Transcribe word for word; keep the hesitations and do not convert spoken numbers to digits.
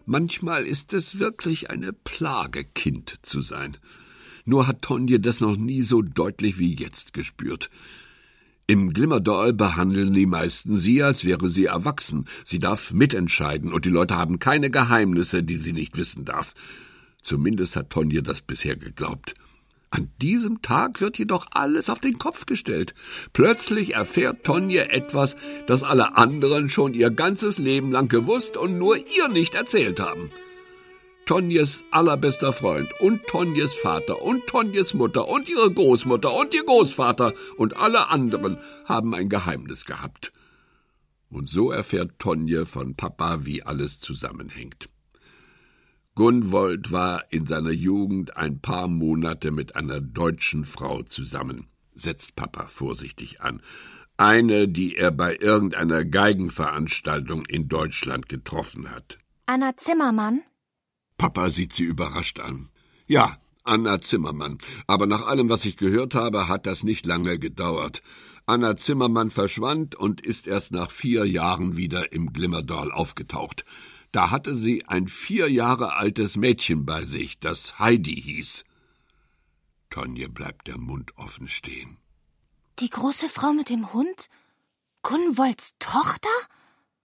Manchmal ist es wirklich eine Plage, Kind zu sein. Nur hat Tonje das noch nie so deutlich wie jetzt gespürt. Im Glimmerdal behandeln die meisten sie, als wäre sie erwachsen. Sie darf mitentscheiden und die Leute haben keine Geheimnisse, die sie nicht wissen darf. Zumindest hat Tonje das bisher geglaubt. An diesem Tag wird jedoch alles auf den Kopf gestellt. Plötzlich erfährt Tonje etwas, das alle anderen schon ihr ganzes Leben lang gewusst und nur ihr nicht erzählt haben. Tonjes allerbester Freund und Tonjes Vater und Tonjes Mutter und ihre Großmutter und ihr Großvater und alle anderen haben ein Geheimnis gehabt. Und so erfährt Tonje von Papa, wie alles zusammenhängt. Gunwold war in seiner Jugend ein paar Monate mit einer deutschen Frau zusammen, setzt Papa vorsichtig an. Eine, die er bei irgendeiner Geigenveranstaltung in Deutschland getroffen hat. Anna Zimmermann? Papa sieht sie überrascht an. Ja, Anna Zimmermann. Aber nach allem, was ich gehört habe, hat das nicht lange gedauert. Anna Zimmermann verschwand und ist erst nach vier Jahren wieder im Glimmerdal aufgetaucht. Da hatte sie ein vier Jahre altes Mädchen bei sich, das Heidi hieß. Tonje bleibt der Mund offen stehen. Die große Frau mit dem Hund? Gunwolds Tochter?